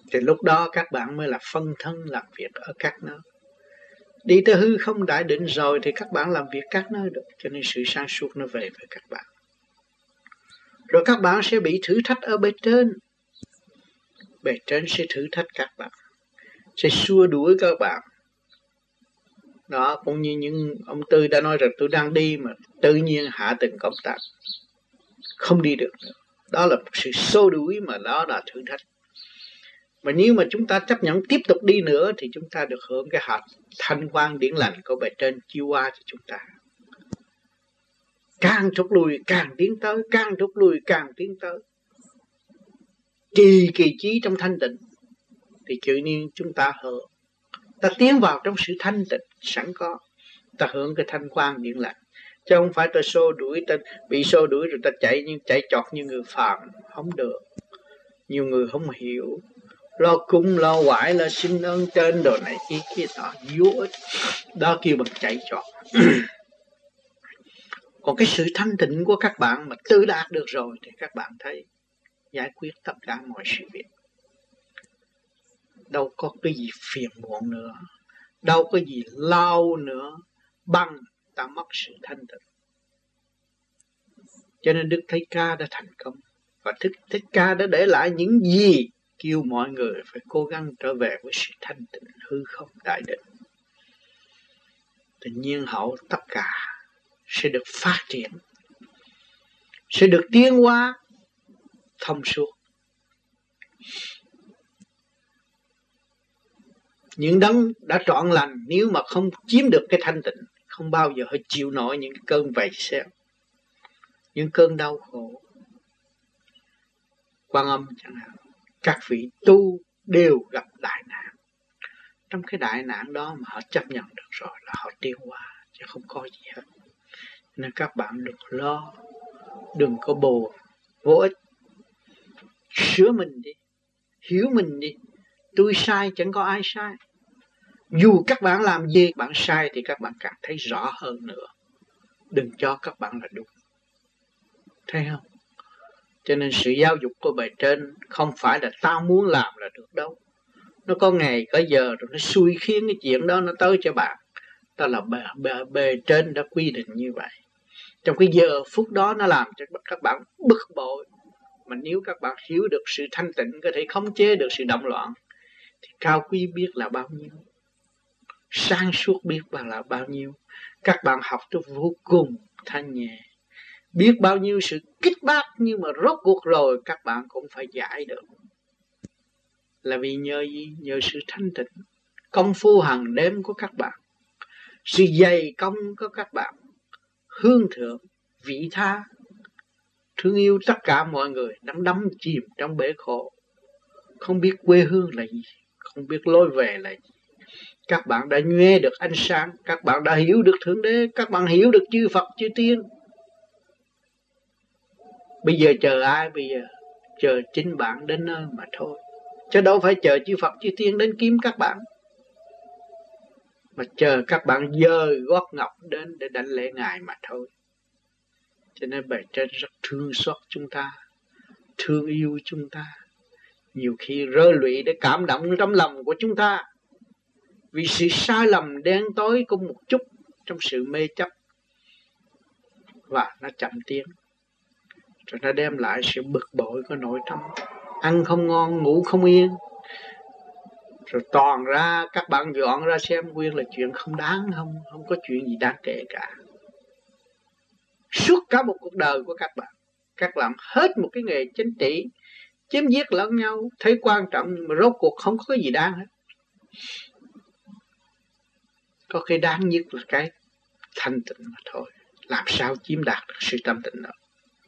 Thì lúc đó các bạn mới là phân thân làm việc ở các nơi. Đi tới hư không đại định rồi thì các bạn làm việc các nơi được. Cho nên sự sáng suốt nó về với các bạn. Rồi các bạn sẽ bị thử thách ở bề trên. Bề trên sẽ thử thách các bạn, sẽ xua đuổi các bạn. Đó, cũng như những ông Tư đã nói rằng tôi đang đi mà tự nhiên hạ từng công tác, không đi được nữa. Đó là một sự xô đuổi, mà đó là thử thách. Mà nếu mà chúng ta chấp nhận tiếp tục đi nữa thì chúng ta được hưởng cái hạt thanh quan điển lành của bề trên chiếu qua cho chúng ta. Càng rút lui càng tiến tới, càng rút lui càng tiến tới. Trì kỳ trí trong thanh tịnh thì tự nhiên chúng ta hưởng. Ta tiến vào trong sự thanh tịnh sẵn có, ta hưởng cái thanh quan điển lành. Chứ không phải ta xô đuổi, ta bị xô đuổi rồi ta chạy nhưng chạy chọt như người phàm, không được. Nhiều người không hiểu, lo cung lo quải, lo xin ơn trên đồ này kia nọ vô ích, đó kêu bằng chạy chọt. Còn cái sự thanh tịnh của các bạn mà tự đạt được rồi thì các bạn thấy giải quyết tất cả mọi sự việc, đâu có cái gì phiền muộn nữa, đâu có gì lao nữa bằng ta mất sự thanh tịnh. Cho nên Đức Thích Ca đã thành công, và Đức Thích Ca đã để lại những gì kêu mọi người phải cố gắng trở về với sự thanh tịnh hư không đại định. Tự nhiên hậu tất cả sẽ được phát triển, sẽ được tiến hóa thông suốt. Những đấng đã trọn lành nếu mà không chiếm được cái thanh tịnh, không bao giờ họ chịu nổi những cơn vầy xéo, những cơn đau khổ. Quan Âm chẳng hạn, các vị tu đều gặp đại nạn. Trong cái đại nạn đó mà họ chấp nhận được rồi là họ tiến hóa, chứ không có gì hết. Nên các bạn đừng lo, đừng có buồn, vô ích. Sửa mình đi, hiểu mình đi. Tôi sai chẳng có ai sai. Dù các bạn làm gì bạn sai thì các bạn càng thấy rõ hơn nữa. Đừng cho các bạn là đúng. Thấy không? Cho nên sự giáo dục của bề trên không phải là tao muốn làm là được đâu. Nó có ngày có giờ rồi nó xui khiến cái chuyện đó nó tới cho bạn. Đó là bề trên đã quy định như vậy. Trong cái giờ phút đó nó làm cho các bạn bực bội. Mà nếu các bạn hiểu được sự thanh tịnh, có thể khống chế được sự động loạn, thì cao quý biết là bao nhiêu, sáng suốt biết là bao nhiêu. Các bạn học cho vô cùng thanh nhẹ, biết bao nhiêu sự kích bác, nhưng mà rốt cuộc rồi các bạn cũng phải giải được. Là vì nhờ gì? Nhờ sự thanh tịnh, công phu hàng đêm của các bạn, sự dày công của các bạn, hương thượng, vị tha, thương yêu tất cả mọi người, đang đắm chìm trong bể khổ, không biết quê hương là gì, không biết lối về là gì. Các bạn đã nghe được ánh sáng, các bạn đã hiểu được Thượng Đế, các bạn hiểu được chư Phật, chư Tiên. Bây giờ chờ ai? Bây giờ chờ chính bạn đến nơi mà thôi. Chứ đâu phải chờ chư Phật, chư Tiên đến kiếm các bạn, mà chờ các bạn dời gót ngọc đến để đảnh lễ Ngài mà thôi. Cho nên bề trên rất thương xót chúng ta, thương yêu chúng ta, nhiều khi rơi lụy để cảm động trong lòng của chúng ta. Vì sự sai lầm đen tối cũng một chút trong sự mê chấp, và nó chậm tiến, rồi nó đem lại sự bực bội của nội tâm, ăn không ngon, ngủ không yên. Rồi toàn ra các bạn dọn ra xem nguyên là chuyện không đáng, không có chuyện gì đáng kể cả. Suốt cả một cuộc đời của các làm hết một cái nghề chính trị, chém giết lẫn nhau, thấy quan trọng nhưng mà rốt cuộc không có cái gì đáng hết. Có cái đáng nhất là cái thanh tịnh mà thôi. Làm sao chiếm đạt được sự thanh tịnh đó?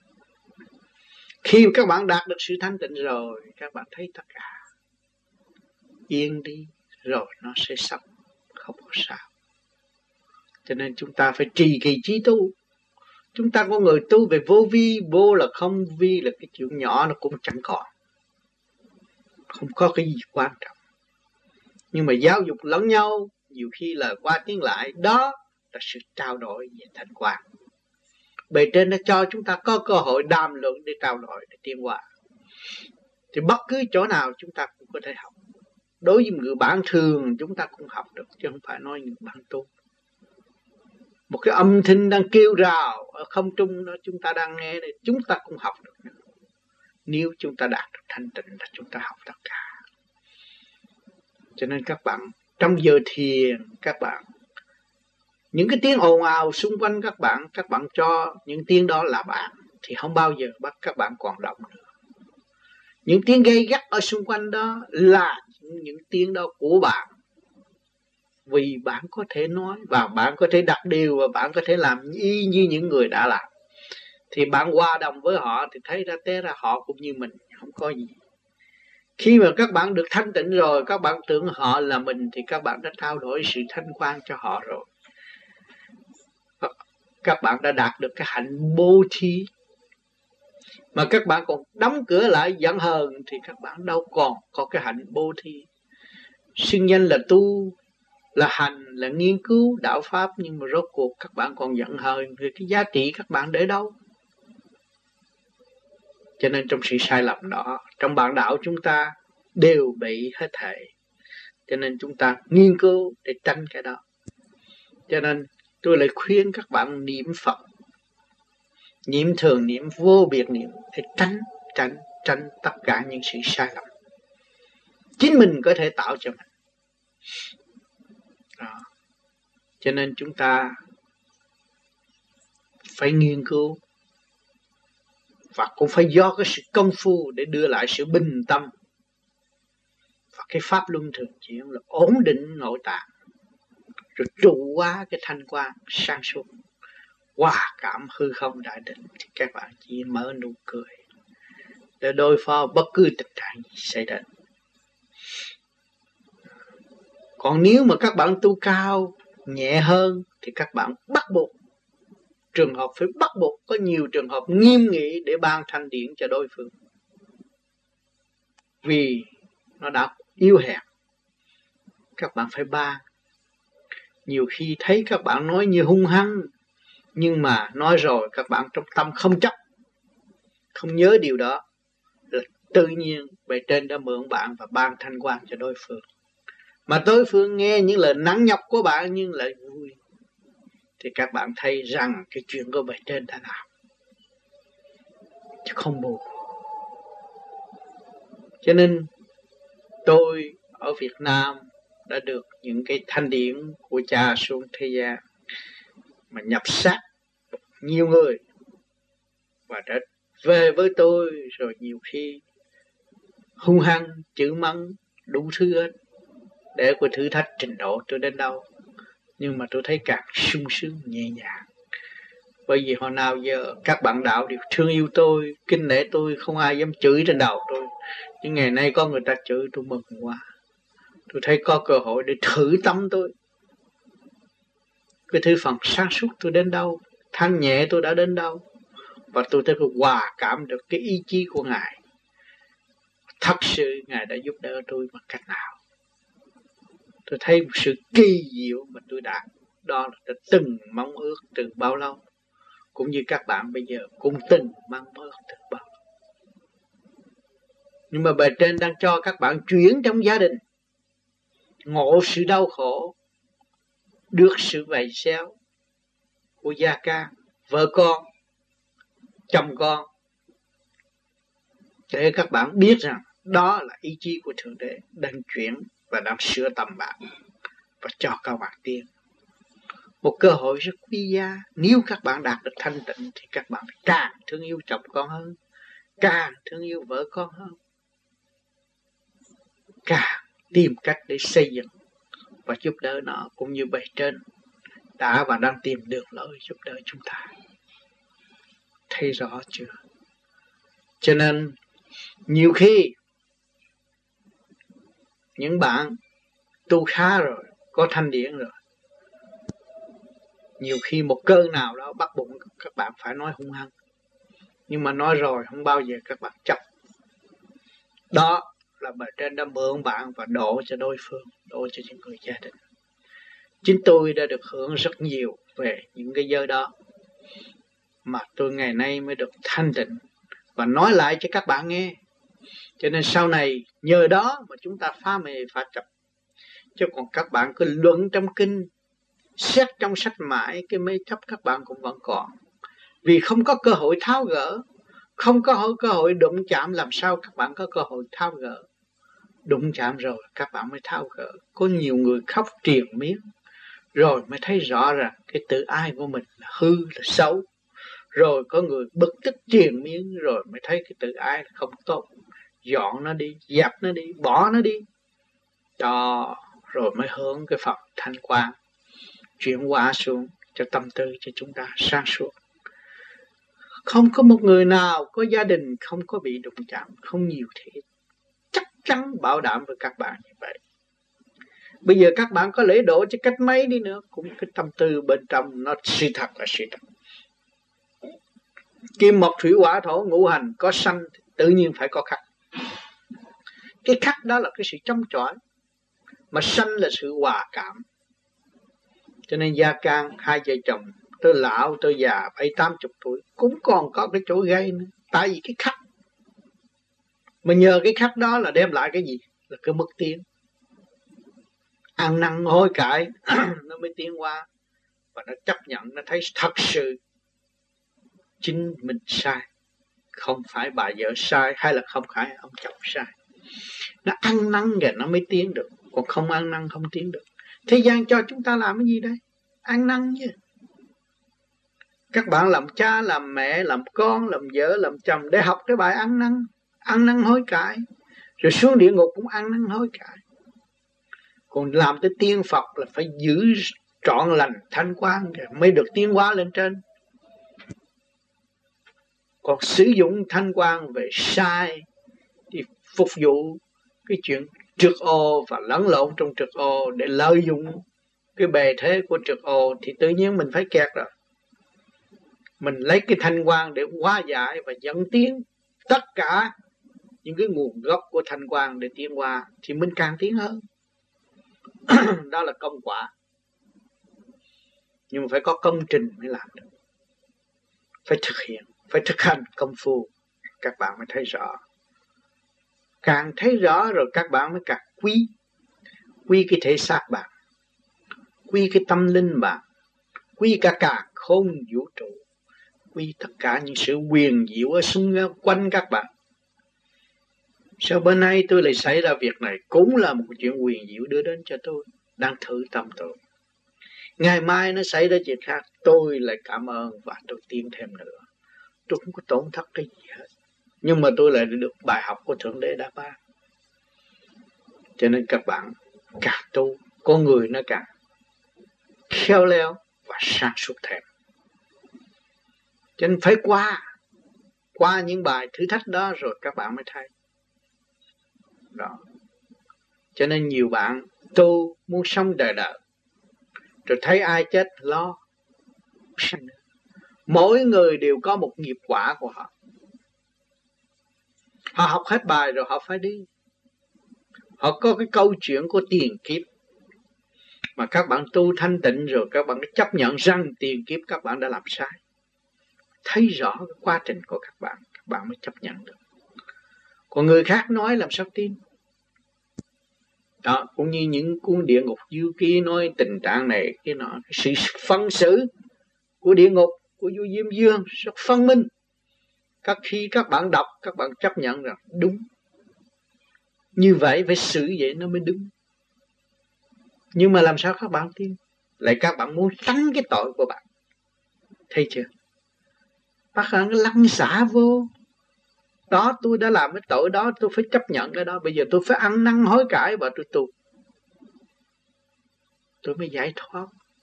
Khi các bạn đạt được sự thanh tịnh rồi, các bạn thấy tất cả yên đi, rồi nó sẽ xong, không có sao. Cho nên chúng ta phải trì kỳ trí tu. Chúng ta có người tu về vô vi, vô là không, vi là cái chuyện nhỏ nó cũng chẳng còn, không có cái gì quan trọng. Nhưng mà giáo dục lẫn nhau, nhiều khi lời qua tiếng lại, đó là sự trao đổi về thành quả. Bề trên đã cho chúng ta có cơ hội đàm luận để trao đổi, để tiến hóa. Thì bất cứ chỗ nào chúng ta cũng có thể học. Đối với người bạn thường chúng ta cũng học được, chứ không phải nói người bạn tu. Một cái âm thanh đang kêu rào ở không trung đó, chúng ta đang nghe đây, chúng ta cũng học được. Nếu chúng ta đạt được thanh tịnh là chúng ta học tất cả. Cho nên các bạn trong giờ thiền, các bạn những cái tiếng ồn ào xung quanh các bạn cho những tiếng đó là bạn, thì không bao giờ bắt các bạn còn động nữa. Những tiếng gây gắt ở xung quanh đó là những tiếng đó của bạn, vì bạn có thể nói và bạn có thể đặt điều và bạn có thể làm y như những người đã làm. Thì bạn hòa đồng với họ thì thấy ra té ra họ cũng như mình, không có gì. Khi mà các bạn được thanh tịnh rồi, các bạn tưởng họ là mình thì các bạn đã trao đổi sự thanh quan cho họ rồi. Các bạn đã đạt được cái hạnh bố thí. Mà các bạn còn đóng cửa lại giận hờn thì các bạn đâu còn có cái hạnh bố thí. Xưng danh là tu, là hành, là nghiên cứu đạo pháp, nhưng mà rốt cuộc các bạn còn giận hờn thì cái giá trị các bạn để đâu? Cho nên trong sự sai lầm đó, trong bản đạo chúng ta đều bị hết thảy. Cho nên chúng ta nghiên cứu để tránh cái đó. Cho nên tôi lại khuyên các bạn niệm Phật, niệm thường, niệm vô biệt niệm để tránh tất cả những sự sai lầm chính mình có thể tạo cho mình đó. Cho nên chúng ta phải nghiên cứu và cũng phải do cái sự công phu để đưa lại sự bình tâm và cái pháp luân thường chuyển là ổn định nội tạng, rồi trụ hóa cái thanh quan sáng suốt, hòa cảm hư không đại định, thì các bạn chỉ mở nụ cười để đối phó bất cứ tình trạng gì xảy đến. Còn nếu mà các bạn tu cao nhẹ hơn thì các bạn bắt buộc, trường hợp phải bắt buộc, có nhiều trường hợp nghiêm nghị để ban thanh điển cho đối phương, vì nó đã yếu hèn. Các bạn phải ban. Nhiều khi thấy các bạn nói như hung hăng, nhưng mà nói rồi các bạn trong tâm không chấp, không nhớ điều đó, là tự nhiên bề trên đã mượn bạn và ban thanh quan cho đối phương. Mà đối phương nghe những lời nắng nhọc của bạn nhưng lại vui, thì các bạn thấy rằng cái chuyện của bề trên đã làm, chứ không buồn. Cho nên tôi ở Việt Nam đã được những cái thanh điển của cha xuống thế gian mà nhập xác nhiều người và đã về với tôi, rồi nhiều khi hung hăng, chửi mắng, đủ thứ hết để có thử thách trình độ tôi đến đâu. Nhưng mà tôi thấy càng sung sướng nhẹ nhàng, bởi vì hồi nào giờ các bạn đạo đều thương yêu tôi, kính nể tôi, không ai dám chửi trên đầu tôi. Nhưng ngày nay có người ta chửi tôi mừng quá. Tôi thấy có cơ hội để thử tâm tôi, cái thứ phần sáng suốt tôi đến đâu, thanh nhẹ tôi đã đến đâu, và tôi thấy hòa cảm được cái ý chí của Ngài. Thật sự Ngài đã giúp đỡ tôi bằng cách nào. Tôi thấy một sự kỳ diệu mà tôi đạt, đó là đã từng mong ước từ bao lâu, cũng như các bạn bây giờ cũng từng mong ước từ bao lâu. Nhưng mà bề trên đang cho các bạn chuyển trong gia đình, ngộ sự đau khổ, được sự vầy xéo của gia ca, vợ con, chồng con, để các bạn biết rằng đó là ý chí của Thượng Đế đang chuyển và đang sửa tâm bạn và cho các bạn tiến. Một cơ hội rất quý giá. Nếu các bạn đạt được thanh tịnh thì các bạn càng thương yêu chồng con hơn, càng thương yêu vợ con hơn, càng tìm cách để xây dựng và giúp đỡ nó, cũng như bề trên đã và đang tìm đường lối giúp đỡ chúng ta. Thấy rõ chưa? Cho nên nhiều khi những bạn tu khá rồi, có thanh điển rồi, nhiều khi một cơn nào đó bắt buộc các bạn phải nói hung hăng, nhưng mà nói rồi không bao giờ các bạn chấp. Đó là bề trên đã mượn bạn và đổ cho đối phương, đổ cho những người gia đình. Chính tôi đã được hưởng rất nhiều về những cái giới đó, mà tôi ngày nay mới được thanh tịnh và nói lại cho các bạn nghe. Cho nên sau này nhờ đó mà chúng ta phá mê phá chấp. Chứ còn các bạn cứ luận trong kinh, xét trong sách mãi, cái mê chấp các bạn cũng vẫn còn. Vì không có cơ hội tháo gỡ, không có cơ hội đụng chạm, làm sao các bạn có cơ hội tháo gỡ. Đụng chạm rồi các bạn mới tháo gỡ. Có nhiều người khóc triền miên rồi mới thấy rõ rằng cái tự ai của mình là hư, là xấu. Rồi có người bực tức triền miên rồi mới thấy cái tự ai là không tốt. Dọn nó đi, dẹp nó đi, bỏ nó đi. Đó, rồi mới hướng cái Phật thanh quang chuyển hóa xuống cho tâm tư cho chúng ta sáng suốt. Không có một người nào có gia đình không có bị đụng chạm, không nhiều thế. Chắc chắn bảo đảm với các bạn như vậy. Bây giờ các bạn có lễ độ cho cách mấy đi nữa, cũng cái tâm tư bên trong nó sự thật là sự thật. Kim mộc thủy hỏa thổ ngũ hành có sanh thì tự nhiên phải có khắc. Cái khắc đó là cái sự chống chọi, mà sanh là sự hòa cảm. Cho nên Gia Can hai vợ chồng, tôi lão tôi già 70-80 tuổi cũng còn có cái chỗ gây nữa. Tại vì cái khắc, mà nhờ cái khắc đó là đem lại cái gì? Là cái mức tiến. Ăn năn hối cải nó mới tiến qua, và nó chấp nhận, nó thấy thật sự chính mình sai, không phải bà vợ sai, hay là không phải ông chồng sai. Nó ăn năn rồi nó mới tiến được, còn không ăn năn không tiến được. Thế gian cho chúng ta làm cái gì đây? Ăn năn chứ. Các bạn làm cha, làm mẹ, làm con, làm vợ, làm chồng để học cái bài ăn năn hối cải. Rồi xuống địa ngục cũng ăn năn hối cải. Còn làm tới tiên Phật là phải giữ trọn lành thanh quan mới được tiến hóa lên trên. Còn sử dụng thanh quan về sai thì phục vụ cái chuyện trượt ô và lẫn lộn trong trượt ô để lợi dụng cái bề thế của trượt ô thì tự nhiên mình phải kẹt rồi. Mình lấy cái thanh quan để hóa giải và dẫn tiến tất cả những cái nguồn gốc của thanh quan để tiến qua thì mình càng tiến hơn. Đó là công quả. Nhưng mà phải có công trình mới làm được. Phải thực hiện, phải thực hành công phu, các bạn mới thấy rõ. Càng thấy rõ rồi các bạn mới càng quý cái thể xác bạn, quý cái tâm linh bạn, quý cả khôn vũ trụ, quý tất cả những sự quyền diệu ở xung quanh các bạn. Sao bữa nay tôi lại xảy ra việc này? Cũng là một chuyện quyền diệu đưa đến cho tôi, đang thử tâm tôi. Ngày mai nó xảy ra chuyện khác, tôi lại cảm ơn và tôi tiến thêm nữa. Tôi không có tổn thất cái gì hết, nhưng mà tôi lại được bài học của Thượng Đế đã ban. Cho nên các bạn càng tu, con người nó càng khéo léo và sáng suốt thêm. Cho nên phải qua những bài thử thách đó rồi các bạn mới thấy. Đó. Cho nên nhiều bạn tu muốn sống đời đời, rồi thấy ai chết lo. Mỗi người đều có một nghiệp quả của họ. Họ học hết bài rồi họ phải đi. Họ có cái câu chuyện của tiền kiếp. Mà các bạn tu thanh tịnh rồi các bạn chấp nhận rằng tiền kiếp các bạn đã làm sai. Thấy rõ cái quá trình của các bạn mới chấp nhận được. Còn người khác nói làm sao tin. Đó, cũng như những cuốn địa ngục du ký nói tình trạng này, cái nọ, cái sự phân xử của địa ngục, của vua Diêm Dương rất phân minh. Các khi các bạn đọc, các bạn chấp nhận rằng đúng. Như vậy phải xử vậy nó mới đúng. Nhưng mà làm sao các bạn tin? Lại các bạn muốn tránh cái tội của bạn. Thấy chưa? Bác bạn lăn xả vô. Đó, tôi đã làm cái tội đó, tôi phải chấp nhận cái đó. Bây giờ tôi phải ăn năn hối cải và tôi tu. Tôi mới giải thoát.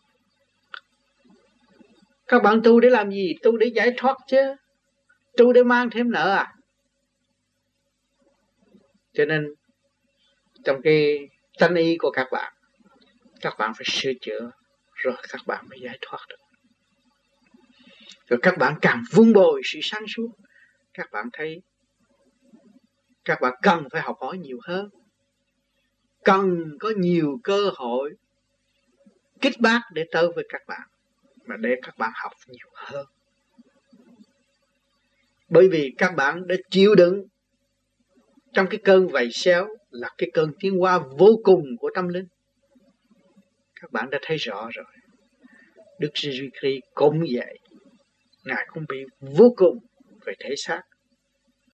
Các bạn tu để làm gì? Tu để giải thoát chứ. Tu để mang thêm nợ à? Cho nên trong cái tánh ý của các bạn phải sửa chữa, rồi các bạn mới giải thoát được. Rồi các bạn càng vun bồi sự sáng suốt, các bạn thấy các bạn cần phải học hỏi nhiều hơn, cần có nhiều cơ hội kích bác để tới với các bạn, mà để các bạn học nhiều hơn. Bởi vì các bạn đã chịu đựng trong cái cơn vầy xéo là cái cơn tiến hóa vô cùng của tâm linh. Các bạn đã thấy rõ rồi. Đức Giêsu Christ cũng vậy, Ngài cũng bị vô cùng về thể xác,